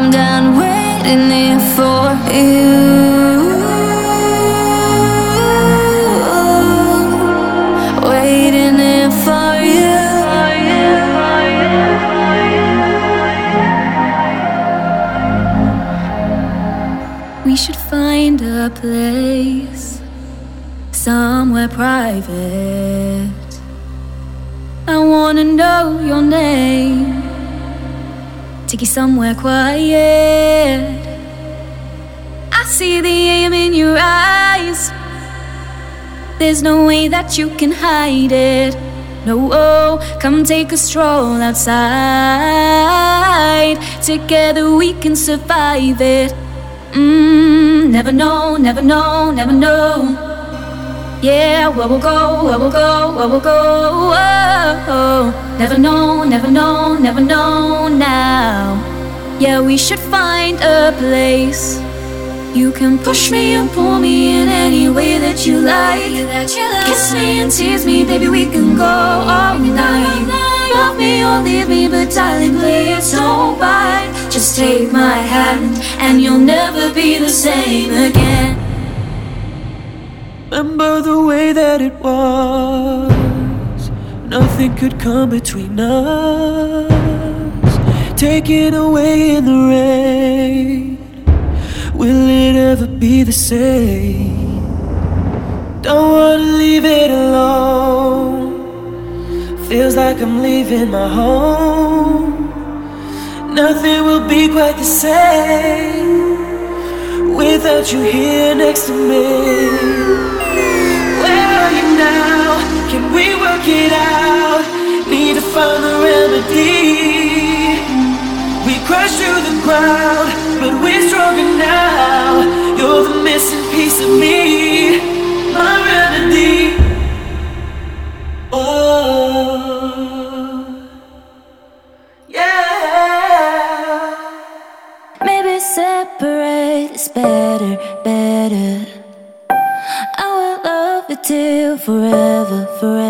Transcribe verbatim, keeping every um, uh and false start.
I'm done waiting here for you, waiting here for you. We should find a place somewhere private. I wanna know your name. Take you somewhere quiet. I see the aim in your eyes. There's no way that you can hide it. No, oh, come take a stroll outside. Together we can survive it. Mm, never know, never know, never know. Yeah, where we'll go, where we'll go, where we'll go. Oh, never know, never know, never know now. Yeah, we should find a place. You can push me and pull me in any way that you like. Kiss me and tease me, baby, we can go all night. Love me or leave me, but darling, please don't bite. Just take my hand and you'll never be the same again. Remember the way that it was. Nothing could come between us. Taken away in the rain. Will it ever be the same? Don't wanna leave it alone. Feels like I'm leaving my home. Nothing will be quite the same without you here next to me. Where are you now? Can we work it out? Need to find the remedy. We crashed through the ground, but we're stronger now. You're the missing piece of me, my remedy. Oh, yeah. Maybe separate is better, better. I will love you till forever, forever.